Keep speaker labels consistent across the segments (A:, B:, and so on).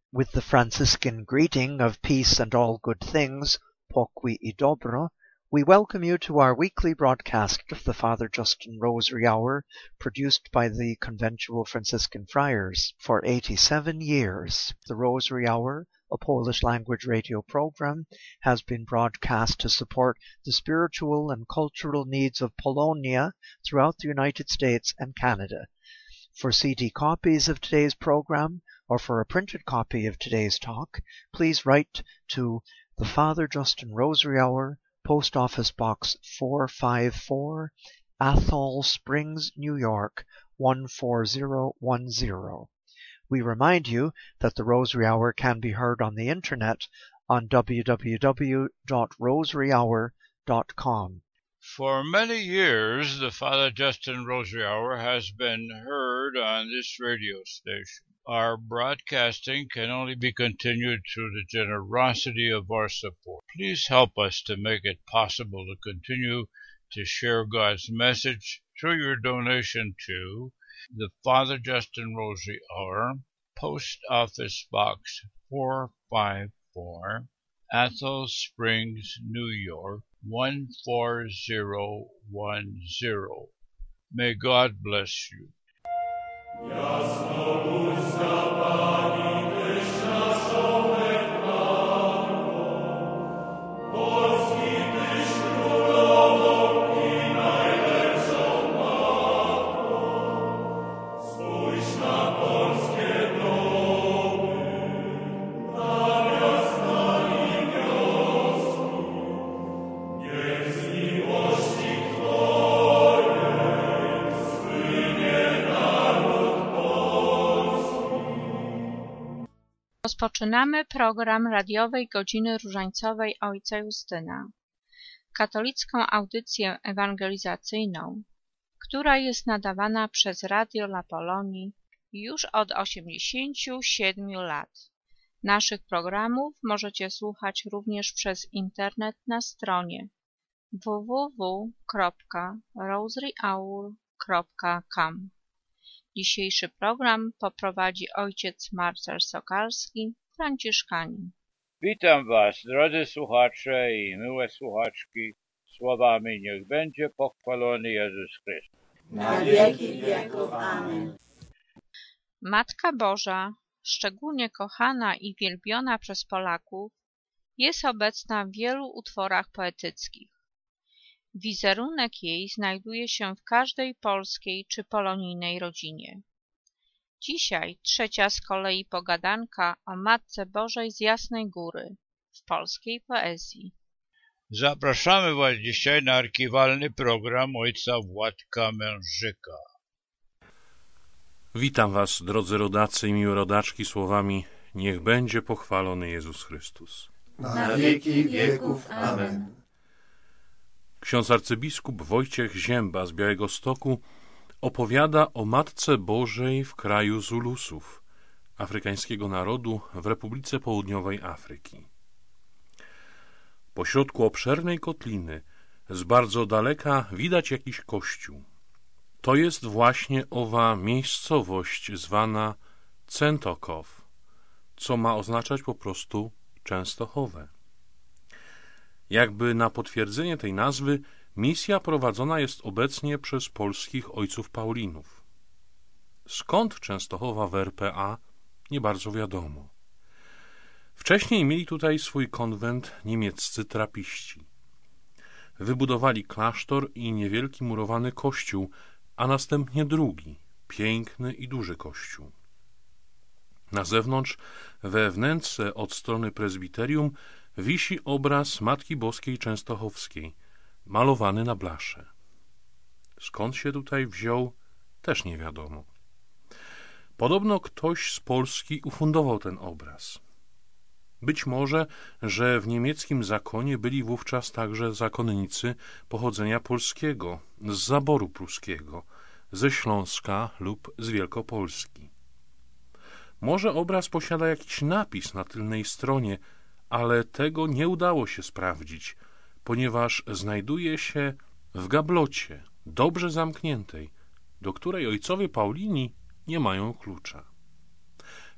A: With the Franciscan greeting of peace and all good things, pokój i dobro, we welcome you to our weekly broadcast of the Father Justin Rosary Hour, produced by the Conventual Franciscan Friars. For 87 years, the Rosary Hour, a Polish language radio program, has been broadcast to support the spiritual and cultural needs of Polonia throughout the United States and Canada. For CD copies of today's program, or for a printed copy of today's talk, please write to the Father Justin Rosary Hour, Post Office Box 454, Athol Springs, New York 14010. We remind you that the Rosary Hour can be heard on the internet on www.rosaryhour.com.
B: For many years, the Father Justin Rosary Hour has been heard on this radio station. Our broadcasting can only be continued through the generosity of our support. Please help us to make it possible to continue to share God's message through your donation to the Father Justin Rosary Hour, Post Office Box 454, Athol Springs, New York 14010. May God bless you.
C: Rozpoczynamy program radiowej Godziny Różańcowej Ojca Justyna, katolicką audycję ewangelizacyjną, która jest nadawana przez Radio La Polonii już od 87 lat. Naszych programów możecie słuchać również przez internet na stronie www.rosaryhour.com. Dzisiejszy program poprowadzi ojciec Marcel Sokalski, franciszkanin.
B: Witam Was, drodzy słuchacze i miłe słuchaczki, słowami niech będzie pochwalony Jezus Chrystus.
D: Na wieki wieków. Amen.
C: Matka Boża, szczególnie kochana i wielbiona przez Polaków, jest obecna w wielu utworach poetyckich. Wizerunek jej znajduje się w każdej polskiej czy polonijnej rodzinie. Dzisiaj trzecia z kolei pogadanka o Matce Bożej z Jasnej Góry w polskiej poezji.
B: Zapraszamy Was dzisiaj na archiwalny program ojca Władka Mężyka.
E: Witam Was, drodzy rodacy i miłe rodaczki, słowami niech będzie pochwalony Jezus Chrystus.
D: Na wieki wieków. Amen.
E: Ksiądz arcybiskup Wojciech Zięba z Białegostoku opowiada o Matce Bożej w kraju Zulusów, afrykańskiego narodu w Republice Południowej Afryki. Pośrodku obszernej kotliny, z bardzo daleka widać jakiś kościół. To jest właśnie owa miejscowość zwana Częstochow, co ma oznaczać po prostu Częstochowę. Jakby na potwierdzenie tej nazwy, misja prowadzona jest obecnie przez polskich ojców Paulinów. Skąd Częstochowa w RPA, nie bardzo wiadomo. Wcześniej mieli tutaj swój konwent niemieccy trapiści. Wybudowali klasztor i niewielki murowany kościół, a następnie drugi, piękny i duży kościół. Na zewnątrz, we wnętrze od strony prezbiterium, wisi obraz Matki Boskiej Częstochowskiej, malowany na blasze. Skąd się tutaj wziął, też nie wiadomo. Podobno ktoś z Polski ufundował ten obraz. Być może, że w niemieckim zakonie byli wówczas także zakonnicy pochodzenia polskiego, z zaboru pruskiego, ze Śląska lub z Wielkopolski. Może obraz posiada jakiś napis na tylnej stronie, ale tego nie udało się sprawdzić, ponieważ znajduje się w gablocie, dobrze zamkniętej, do której ojcowie Paulini nie mają klucza.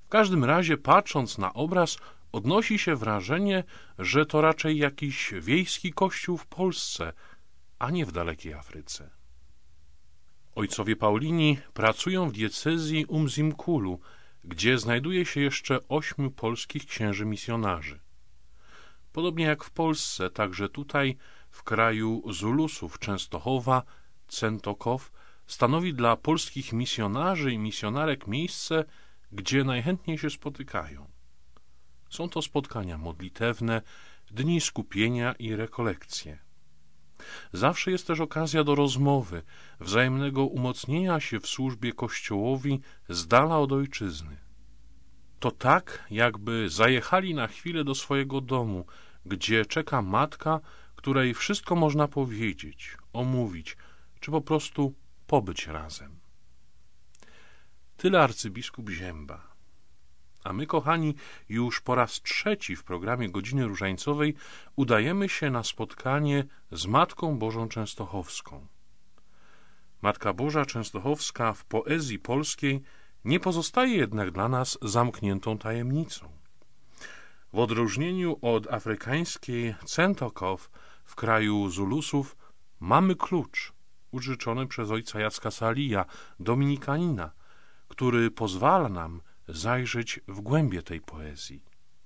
E: W każdym razie, patrząc na obraz, odnosi się wrażenie, że to raczej jakiś wiejski kościół w Polsce, a nie w dalekiej Afryce. Ojcowie Paulini pracują w diecezji Umzimkulu, gdzie znajduje się jeszcze 8 polskich księży misjonarzy. Podobnie jak w Polsce, także tutaj, w kraju Zulusów Częstochowa, Centokow stanowi dla polskich misjonarzy i misjonarek miejsce, gdzie najchętniej się spotykają. Są to spotkania modlitewne, dni skupienia i rekolekcje. Zawsze jest też okazja do rozmowy, wzajemnego umocnienia się w służbie Kościołowi z dala od ojczyzny. To tak, jakby zajechali na chwilę do swojego domu, gdzie czeka matka, której wszystko można powiedzieć, omówić, czy po prostu pobyć razem. Tyle arcybiskup Zięba. A my, kochani, już po raz 3 w programie Godziny Różańcowej udajemy się na spotkanie z Matką Bożą Częstochowską. Matka Boża Częstochowska w poezji polskiej nie pozostaje jednak dla nas zamkniętą tajemnicą. W odróżnieniu od afrykańskiej Centokow w kraju Zulusów mamy klucz użyczony przez ojca Jacka Salija, dominikanina, który pozwala nam zajrzeć w głębie tej poezji.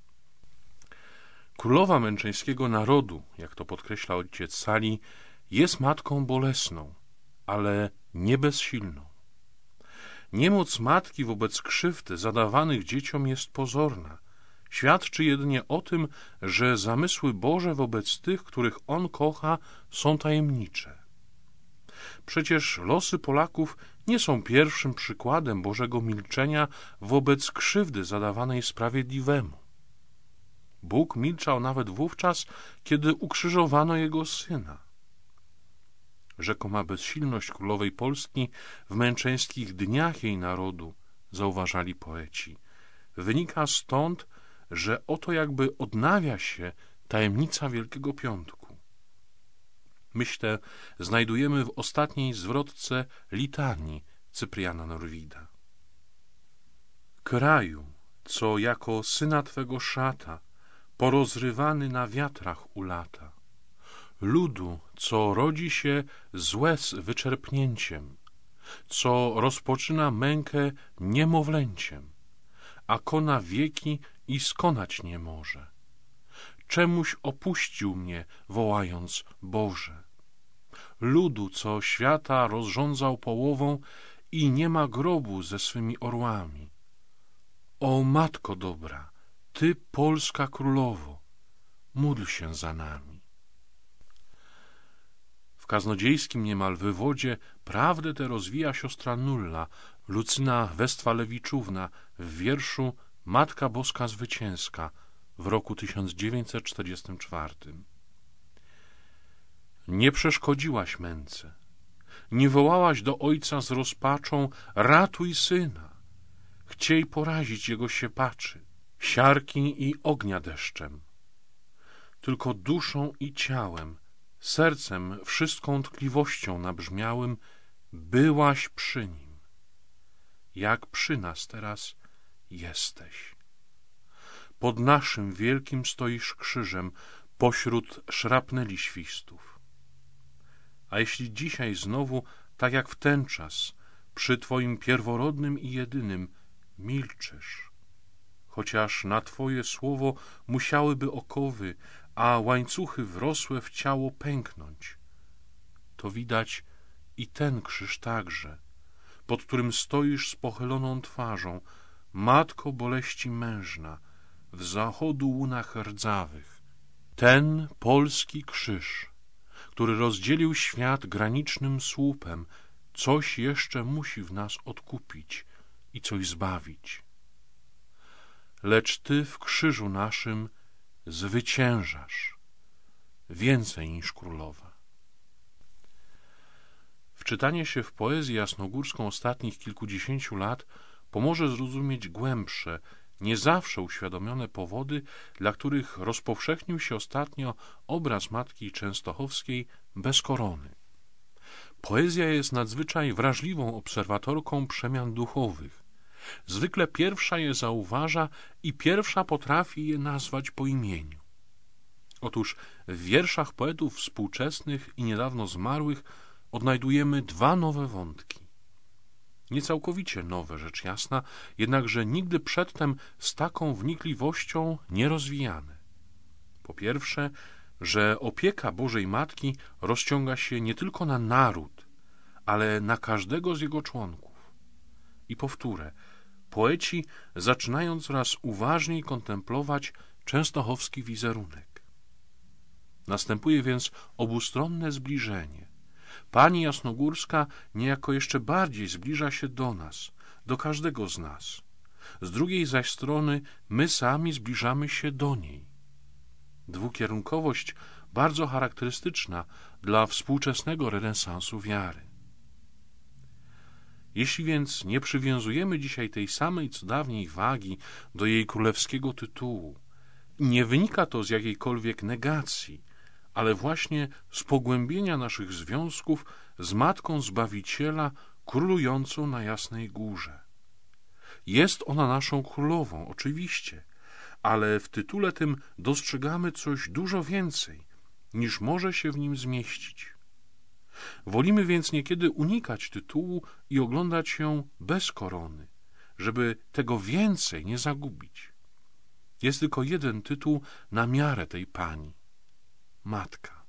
E: Królowa męczeńskiego narodu, jak to podkreśla ojciec Sali, jest matką bolesną, ale nie bezsilną. Niemoc matki wobec krzywd zadawanych dzieciom jest pozorna. Świadczy jedynie o tym, że zamysły Boże wobec tych, których On kocha, są tajemnicze. Przecież losy Polaków nie są pierwszym przykładem Bożego milczenia wobec krzywdy zadawanej sprawiedliwemu. Bóg milczał nawet wówczas, kiedy ukrzyżowano Jego Syna. Rzekoma bezsilność królowej Polski w męczeńskich dniach jej narodu, zauważali poeci, wynika stąd, że oto jakby odnawia się tajemnica Wielkiego Piątku. Myśl tę znajdujemy w ostatniej zwrotce litanii Cypriana Norwida. Kraju, co jako syna Twego szata, porozrywany na wiatrach ulata, ludu, co rodzi się z łez wyczerpnięciem, co rozpoczyna mękę niemowlęciem, a kona wieki i skonać nie może. Czemuś opuścił mnie, wołając Boże. Ludu, co świata rozrządzał połową i nie ma grobu ze swymi orłami. O Matko dobra, Ty, Polska Królowo, módl się za nami. W kaznodziejskim niemal wywodzie prawdę tę rozwija siostra Nulla, Lucyna Westfalewiczówna w wierszu Matka Boska Zwycięska w roku 1944. Nie przeszkodziłaś męce, nie wołałaś do ojca z rozpaczą: ratuj syna, chciej porazić jego siepaczy, siarki i ognia deszczem. Tylko duszą i ciałem, sercem wszystką tkliwością nabrzmiałym byłaś przy nim, jak przy nas teraz jesteś. Pod naszym wielkim stoisz krzyżem pośród szrapneli świstów. A jeśli dzisiaj znowu, tak jak w ten czas, przy Twoim pierworodnym i jedynym milczysz, chociaż na Twoje słowo musiałyby okowy, a łańcuchy wrosłe w ciało pęknąć, to widać i ten krzyż także, pod którym stoisz z pochyloną twarzą, Matko boleści mężna, w zachodu łunach rdzawych. Ten polski krzyż, który rozdzielił świat granicznym słupem, coś jeszcze musi w nas odkupić i coś zbawić. Lecz Ty w krzyżu naszym zwyciężasz więcej niż królowa. Wczytanie się w poezję jasnogórską ostatnich kilkudziesięciu lat pomoże zrozumieć głębsze, nie zawsze uświadomione powody, dla których rozpowszechnił się ostatnio obraz Matki Częstochowskiej bez korony. Poezja jest nadzwyczaj wrażliwą obserwatorką przemian duchowych. Zwykle pierwsza je zauważa i pierwsza potrafi je nazwać po imieniu. Otóż w wierszach poetów współczesnych i niedawno zmarłych odnajdujemy dwa nowe wątki. Nie całkowicie nowe, rzecz jasna, jednakże nigdy przedtem z taką wnikliwością nie rozwijane. Po pierwsze, że opieka Bożej Matki rozciąga się nie tylko na naród, ale na każdego z jego członków. I powtórę, poeci zaczynają coraz uważniej kontemplować częstochowski wizerunek. Następuje więc obustronne zbliżenie. Pani Jasnogórska niejako jeszcze bardziej zbliża się do nas, do każdego z nas. Z drugiej zaś strony my sami zbliżamy się do niej. Dwukierunkowość bardzo charakterystyczna dla współczesnego renesansu wiary. Jeśli więc nie przywiązujemy dzisiaj tej samej co dawniej wagi do jej królewskiego tytułu, nie wynika to z jakiejkolwiek negacji, ale właśnie z pogłębienia naszych związków z Matką Zbawiciela królującą na Jasnej Górze. Jest ona naszą królową, oczywiście, ale w tytule tym dostrzegamy coś dużo więcej, niż może się w nim zmieścić. Wolimy więc niekiedy unikać tytułu i oglądać ją bez korony, żeby tego więcej nie zagubić. Jest tylko jeden tytuł na miarę tej pani – Matka.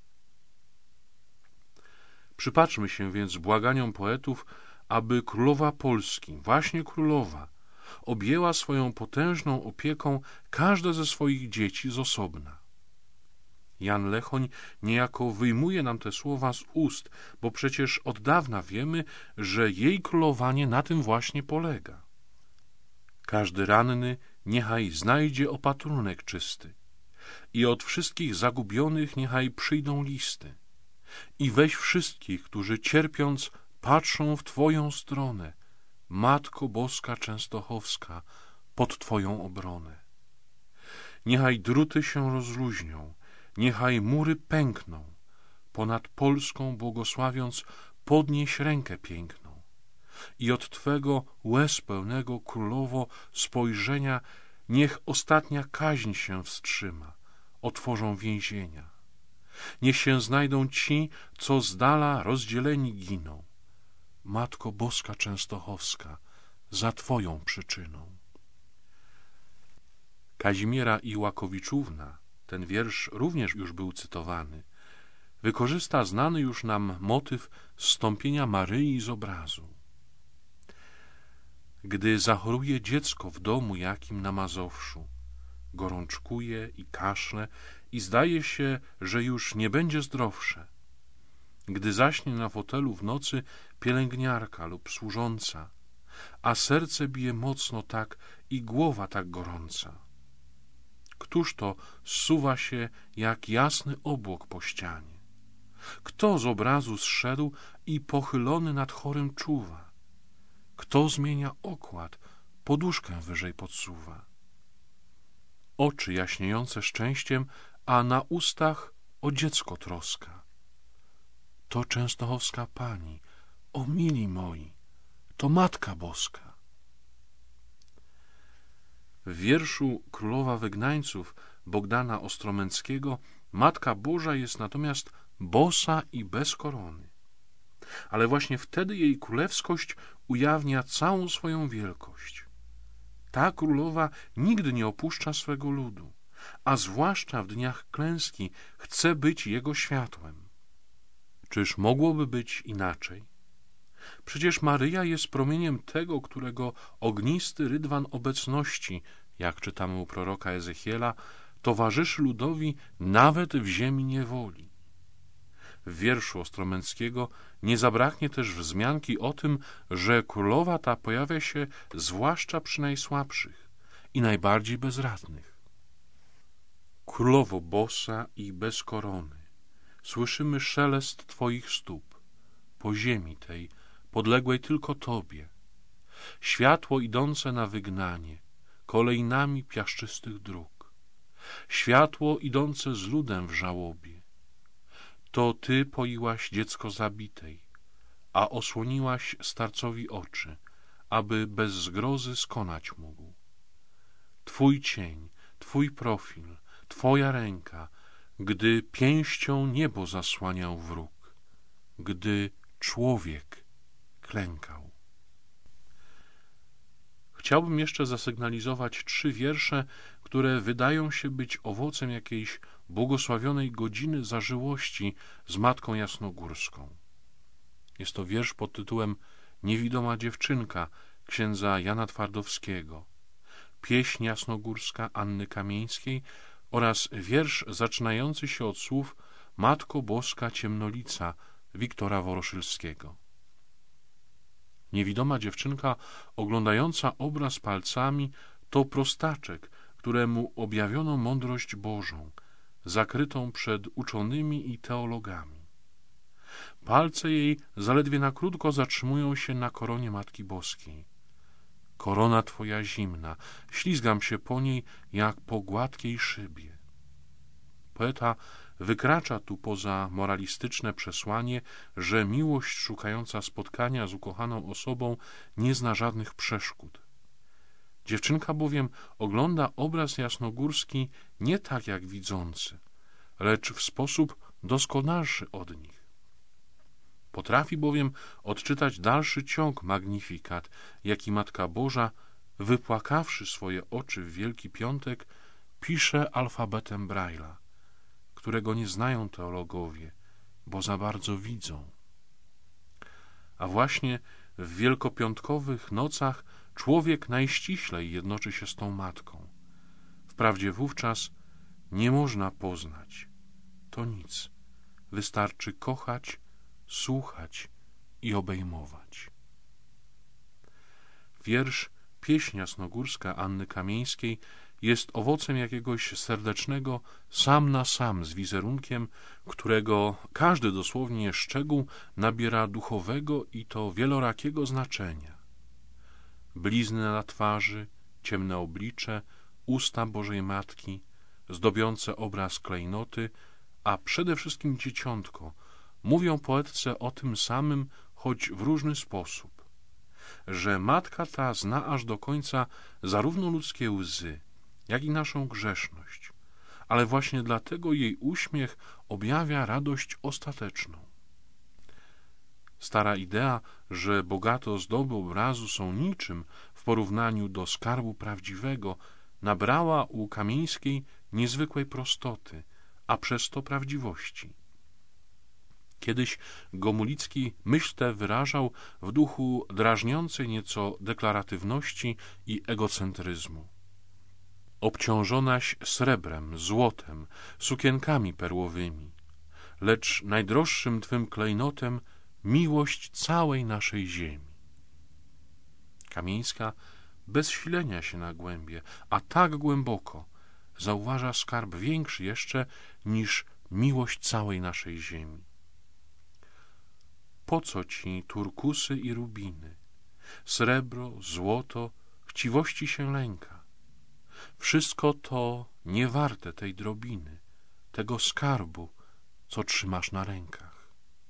E: Przypatrzmy się więc błaganiom poetów, aby królowa Polski, właśnie królowa, objęła swoją potężną opieką każde ze swoich dzieci z osobna. Jan Lechoń niejako wyjmuje nam te słowa z ust, bo przecież od dawna wiemy, że jej królowanie na tym właśnie polega. Każdy ranny niechaj znajdzie opatrunek czysty i od wszystkich zagubionych niechaj przyjdą listy. I weź wszystkich, którzy cierpiąc patrzą w Twoją stronę, Matko Boska Częstochowska, pod Twoją obronę. Niechaj druty się rozluźnią, niechaj mury pękną, ponad Polską błogosławiąc podnieś rękę piękną i od Twego łez pełnego królowo spojrzenia niech ostatnia kaźń się wstrzyma, otworzą więzienia. Niech się znajdą ci, co z dala rozdzieleni giną. Matko Boska Częstochowska, za Twoją przyczyną. Kazimiera Iłakowiczówna, ten wiersz również już był cytowany, wykorzysta znany już nam motyw zstąpienia Maryi z obrazu. Gdy zachoruje dziecko w domu jakim na Mazowszu, gorączkuje i kaszle i zdaje się, że już nie będzie zdrowsze. Gdy zaśnie na fotelu w nocy pielęgniarka lub służąca, a serce bije mocno tak i głowa tak gorąca. Któż to zsuwa się jak jasny obłok po ścianie? Kto z obrazu zszedł i pochylony nad chorym czuwa? Kto zmienia okład, poduszkę wyżej podsuwa? Oczy jaśniejące szczęściem, a na ustach o dziecko troska. To częstochowska pani, o mili moi, to Matka Boska. W wierszu Królowa Wygnańców Bogdana Ostromęckiego Matka Boża jest natomiast bosa i bez korony. Ale właśnie wtedy jej królewskość ujawnia całą swoją wielkość. Ta królowa nigdy nie opuszcza swego ludu, a zwłaszcza w dniach klęski chce być jego światłem. Czyż mogłoby być inaczej? Przecież Maryja jest promieniem tego, którego ognisty rydwan obecności, jak czytamy u proroka Ezechiela, towarzyszy ludowi nawet w ziemi niewoli. W wierszu Ostromęckiego nie zabraknie też wzmianki o tym, że królowa ta pojawia się zwłaszcza przy najsłabszych i najbardziej bezradnych. Królowo bosa i bez korony, słyszymy szelest Twoich stóp, po ziemi tej, podległej tylko Tobie, światło idące na wygnanie, kolejnami piaszczystych dróg, światło idące z ludem w żałobie. To Ty poiłaś dziecko zabitej, a osłoniłaś starcowi oczy, aby bez zgrozy skonać mógł. Twój cień, Twój profil, Twoja ręka, gdy pięścią niebo zasłaniał wróg, gdy człowiek klękał. Chciałbym jeszcze zasygnalizować 3 wiersze, które wydają się być owocem jakiejś błogosławionej godziny zażyłości z Matką Jasnogórską. Jest to wiersz pod tytułem Niewidoma dziewczynka księdza Jana Twardowskiego, pieśń jasnogórska Anny Kamieńskiej oraz wiersz zaczynający się od słów Matko Boska Ciemnolica Wiktora Woroszylskiego. Niewidoma dziewczynka oglądająca obraz palcami to prostaczek, któremu objawiono mądrość Bożą, zakrytą przed uczonymi i teologami. Palce jej zaledwie na krótko zatrzymują się na koronie Matki Boskiej. Korona Twoja zimna, ślizgam się po niej jak po gładkiej szybie. Poeta wykracza tu poza moralistyczne przesłanie, że miłość szukająca spotkania z ukochaną osobą nie zna żadnych przeszkód. Dziewczynka bowiem ogląda obraz jasnogórski nie tak jak widzący, lecz w sposób doskonalszy od nich. Potrafi bowiem odczytać dalszy ciąg magnifikat, jaki Matka Boża, wypłakawszy swoje oczy w Wielki Piątek, pisze alfabetem Braille'a, którego nie znają teologowie, bo za bardzo widzą. A właśnie w wielkopiątkowych nocach człowiek najściślej jednoczy się z tą Matką. Wprawdzie wówczas nie można poznać. To nic. Wystarczy kochać, słuchać i obejmować. Wiersz Pieśń jasnogórska Anny Kamieńskiej jest owocem jakiegoś serdecznego sam na sam z wizerunkiem, którego każdy dosłownie szczegół nabiera duchowego i to wielorakiego znaczenia. Blizny na twarzy, ciemne oblicze, usta Bożej Matki, zdobiące obraz klejnoty, a przede wszystkim dzieciątko, mówią poetce o tym samym, choć w różny sposób, że Matka ta zna aż do końca zarówno ludzkie łzy, jak i naszą grzeszność, ale właśnie dlatego jej uśmiech objawia radość ostateczną. Stara idea, że bogate ozdoby obrazu są niczym w porównaniu do skarbu prawdziwego, nabrała u Kamieńskiej niezwykłej prostoty, a przez to prawdziwości. Kiedyś Gomulicki myśl tę wyrażał w duchu drażniącej nieco deklaratywności i egocentryzmu. Obciążonaś srebrem, złotem, sukienkami perłowymi, lecz najdroższym Twym klejnotem miłość całej naszej ziemi. Kamieńska bez silenia się na głębie, a tak głęboko zauważa skarb większy jeszcze niż miłość całej naszej ziemi. Po co Ci turkusy i rubiny, srebro, złoto, chciwości się lęka? Wszystko to nie warte tej drobiny, tego skarbu, co trzymasz na rękach.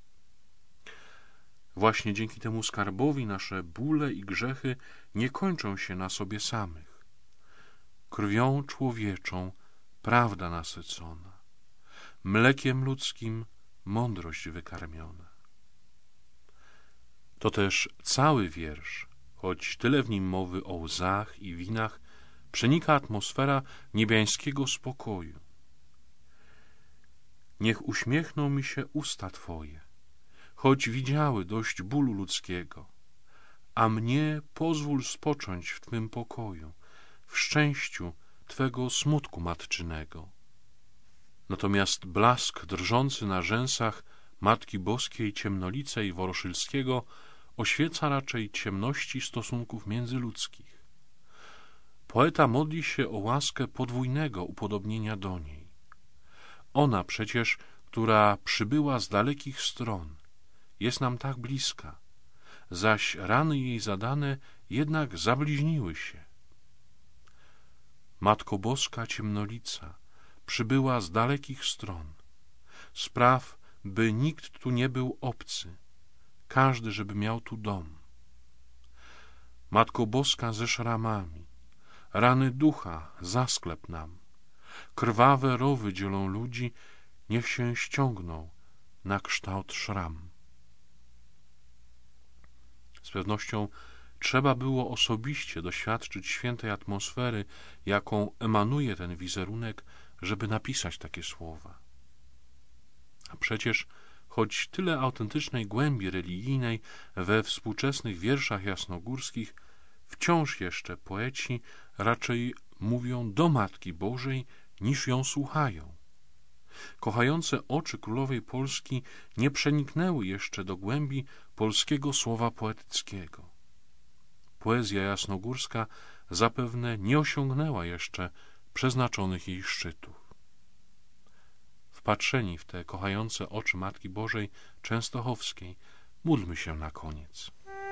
E: Właśnie dzięki temu skarbowi nasze bóle i grzechy nie kończą się na sobie samych. Krwią człowieczą prawda nasycona, mlekiem ludzkim mądrość wykarmiona. To też cały wiersz, choć tyle w nim mowy o łzach i winach, przenika atmosfera niebiańskiego spokoju. Niech uśmiechną mi się usta Twoje, choć widziały dość bólu ludzkiego, a mnie pozwól spocząć w Twym pokoju, w szczęściu Twego smutku matczynego. Natomiast blask drżący na rzęsach Matki Boskiej Ciemnolicej Woroszylskiego oświeca raczej ciemności stosunków międzyludzkich. Poeta modli się o łaskę podwójnego upodobnienia do niej. Ona przecież, która przybyła z dalekich stron, jest nam tak bliska, zaś rany jej zadane jednak zabliźniły się. Matko Boska Ciemnolica przybyła z dalekich stron. Spraw, by nikt tu nie był obcy, każdy, żeby miał tu dom. Matko Boska ze szramami, rany ducha zasklep nam. Krwawe rowy dzielą ludzi, niech się ściągną na kształt szram. Z pewnością trzeba było osobiście doświadczyć świętej atmosfery, jaką emanuje ten wizerunek, żeby napisać takie słowa. A przecież, choć tyle autentycznej głębi religijnej we współczesnych wierszach jasnogórskich, wciąż jeszcze poeci raczej mówią do Matki Bożej, niż ją słuchają. Kochające oczy królowej Polski nie przeniknęły jeszcze do głębi polskiego słowa poetyckiego. Poezja jasnogórska zapewne nie osiągnęła jeszcze przeznaczonych jej szczytów. Wpatrzeni w te kochające oczy Matki Bożej Częstochowskiej, módlmy się na koniec.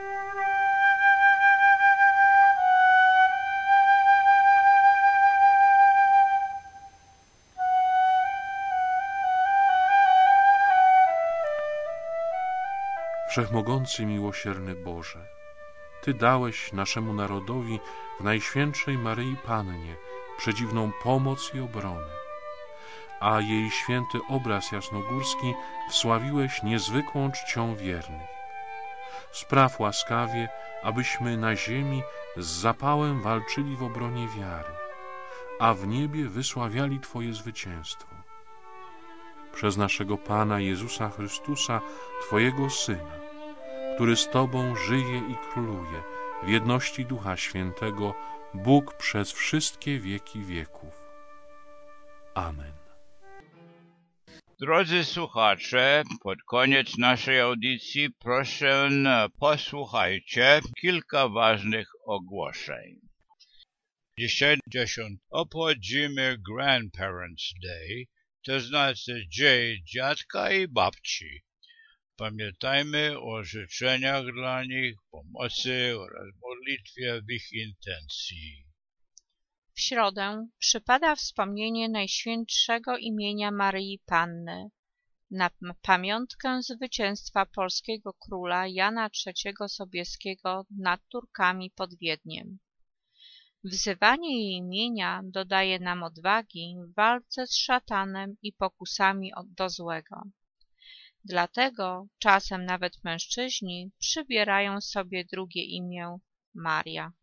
E: Wszechmogący, miłosierny Boże, Ty dałeś naszemu narodowi w Najświętszej Maryi Pannie przedziwną pomoc i obronę, a jej święty obraz jasnogórski wsławiłeś niezwykłą czcią wiernych. Spraw łaskawie, abyśmy na ziemi z zapałem walczyli w obronie wiary, a w niebie wysławiali Twoje zwycięstwo. Przez naszego Pana Jezusa Chrystusa, Twojego Syna, który z Tobą żyje i króluje w jedności Ducha Świętego, Bóg przez wszystkie wieki wieków. Amen.
B: Drodzy słuchacze, pod koniec naszej audycji proszę posłuchajcie kilka ważnych ogłoszeń. Dzisiaj obchodzimy Grandparents' Day, to znaczy Dzień Dziadka i Babci. Pamiętajmy o życzeniach dla nich, pomocy oraz modlitwie w ich intencji.
C: W środę przypada wspomnienie Najświętszego imienia Maryi Panny na pamiątkę zwycięstwa polskiego króla Jana III Sobieskiego nad Turkami pod Wiedniem. Wzywanie jej imienia dodaje nam odwagi w walce z szatanem i pokusami do złego. Dlatego czasem nawet mężczyźni przybierają sobie drugie imię Maria.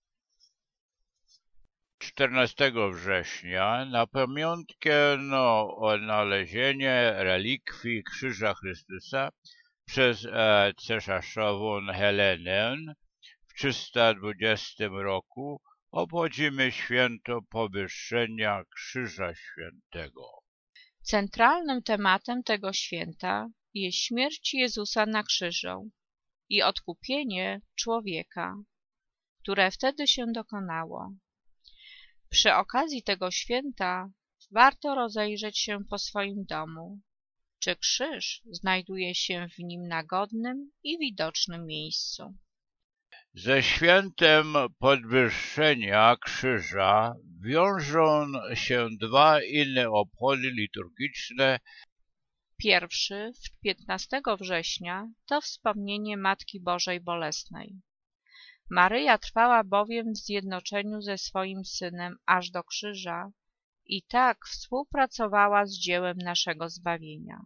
B: 14 września na pamiątkę odnalezienie relikwii Krzyża Chrystusa przez cesarzową Helenę w 320 roku obchodzimy święto powyższenia Krzyża Świętego.
C: Centralnym tematem tego święta jest śmierć Jezusa na krzyżu i odkupienie człowieka, które wtedy się dokonało. Przy okazji tego święta warto rozejrzeć się po swoim domu, czy krzyż znajduje się w nim na godnym i widocznym miejscu.
B: Ze świętem podwyższenia krzyża wiążą się dwa inne obchody liturgiczne.
C: Pierwszy, 15 września, to wspomnienie Matki Bożej Bolesnej. Maryja trwała bowiem w zjednoczeniu ze swoim Synem aż do krzyża i tak współpracowała z dziełem naszego zbawienia.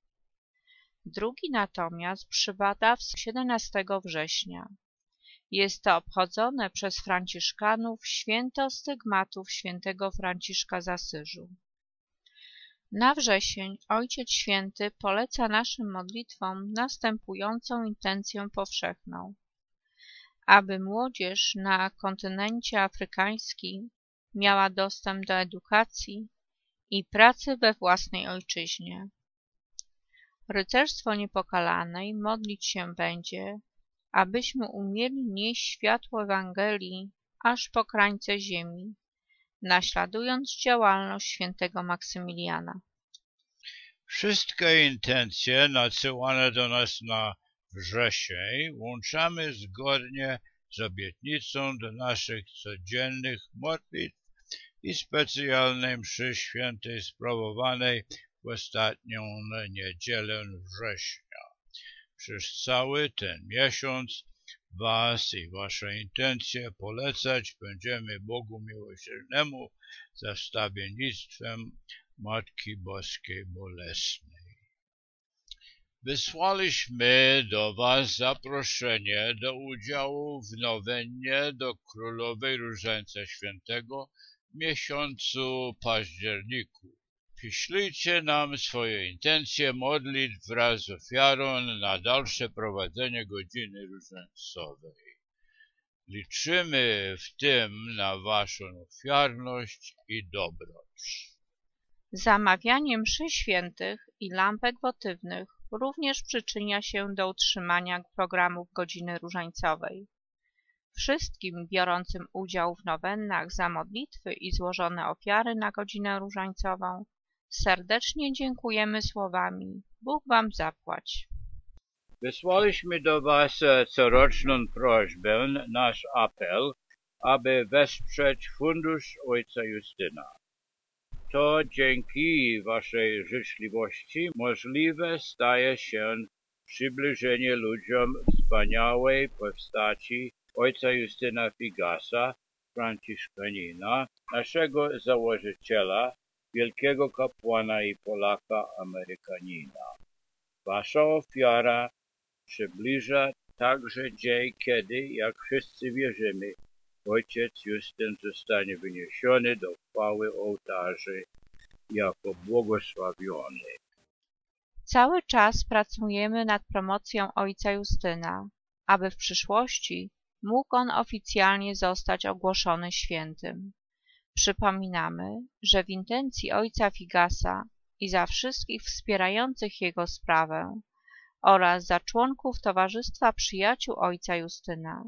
C: Drugi natomiast przypada 17 września. Jest to obchodzone przez franciszkanów święto stygmatów świętego Franciszka z Asyżu. Na wrzesień Ojciec Święty poleca naszym modlitwom następującą intencję powszechną: aby młodzież na kontynencie afrykańskim miała dostęp do edukacji i pracy we własnej ojczyźnie. Rycerstwo Niepokalanej modlić się będzie, abyśmy umieli nieść światło Ewangelii aż po krańce ziemi, naśladując działalność świętego Maksymiliana.
B: Wszystkie intencje nadsyłane do nas na wrzesień łączamy zgodnie z obietnicą do naszych codziennych modlitw i specjalnej mszy świętej sprawowanej w ostatnią niedzielę września. Przez cały ten miesiąc Was i wasze intencje polecać będziemy Bogu Miłosiernemu za wstawiennictwem Matki Boskiej Bolesnej. Wysłaliśmy do was zaproszenie do udziału w nowennie do Królowej Różańca Świętego w miesiącu październiku. Piszlijcie nam swoje intencje modlitw wraz z ofiarą na dalsze prowadzenie godziny różańcowej. Liczymy w tym na waszą ofiarność i dobroć.
C: Zamawianie mszy świętych i lampek wotywnych również przyczynia się do utrzymania programów godziny różańcowej. Wszystkim biorącym udział w nowennach za modlitwy i złożone ofiary na godzinę różańcową serdecznie dziękujemy słowami: Bóg wam zapłać.
B: Wysłaliśmy do was coroczną prośbę, nasz apel, aby wesprzeć fundusz ojca Justyna. To dzięki waszej życzliwości możliwe staje się przybliżenie ludziom wspaniałej postaci ojca Justyna Figasa, franciszkanina, naszego założyciela, wielkiego kapłana i Polaka Amerykanina. Wasza ofiara przybliża także dzień, kiedy, jak wszyscy wierzymy, ojciec Justyn zostanie wyniesiony do chwały ołtarzy jako błogosławiony.
C: Cały czas pracujemy nad promocją ojca Justyna, aby w przyszłości mógł on oficjalnie zostać ogłoszony świętym. Przypominamy, że w intencji ojca Figasa i za wszystkich wspierających jego sprawę oraz za członków Towarzystwa Przyjaciół ojca Justyna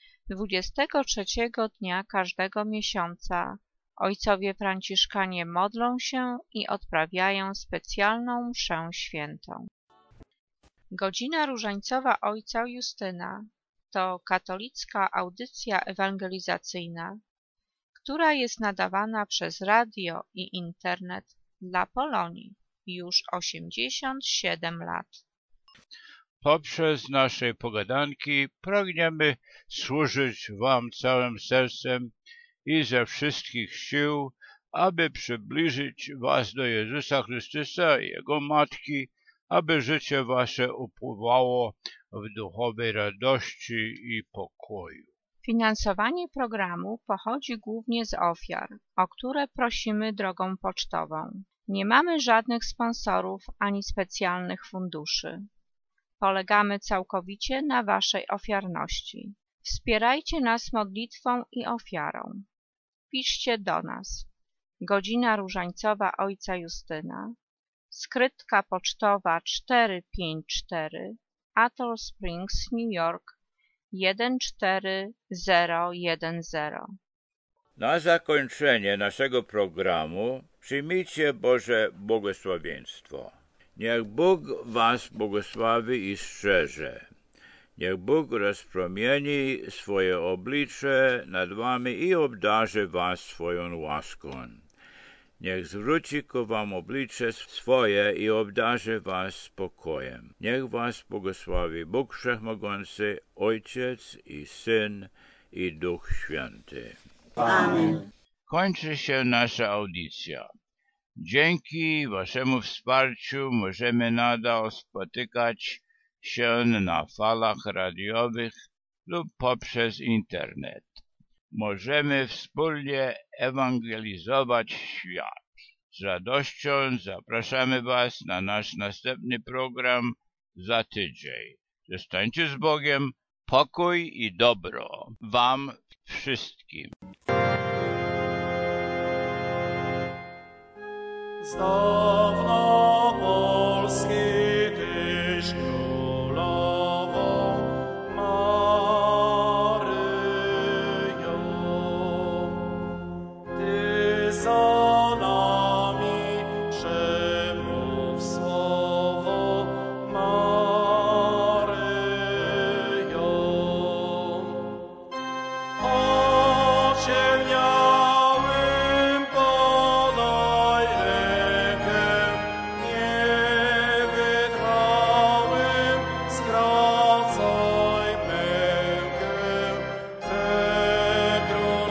C: 23 dnia każdego miesiąca ojcowie franciszkanie modlą się i odprawiają specjalną mszę świętą. Godzina różańcowa ojca Justyna to katolicka audycja ewangelizacyjna, która jest nadawana przez radio i internet dla Polonii już 87 lat.
B: Poprzez naszej pogadanki pragniemy służyć wam całym sercem i ze wszystkich sił, aby przybliżyć was do Jezusa Chrystusa i Jego Matki, aby życie wasze upływało w duchowej radości i pokoju.
C: Finansowanie programu pochodzi głównie z ofiar, o które prosimy drogą pocztową. Nie mamy żadnych sponsorów ani specjalnych funduszy. Polegamy całkowicie na waszej ofiarności. Wspierajcie nas modlitwą i ofiarą. Piszcie do nas. Godzina różańcowa ojca Justyna, skrytka pocztowa 454, Atoll Springs, New York 14010.
B: Na zakończenie naszego programu przyjmijcie Boże błogosławieństwo. Niech Bóg was błogosławi i strzeże. Niech Bóg rozpromieni swoje oblicze nad wami i obdarzy was swoją łaską. Niech zwróci ku wam oblicze swoje i obdarzy was spokojem. Niech was błogosławi Bóg Wszechmogący, Ojciec i Syn i Duch Święty.
D: Amen.
B: Kończy się nasza audycja. Dzięki waszemu wsparciu możemy nadal spotykać się na falach radiowych lub poprzez internet. Możemy wspólnie ewangelizować świat. Z radością zapraszamy was na nasz następny program za tydzień. Zostańcie z Bogiem, pokój i dobro wam wszystkim.
F: Z dawna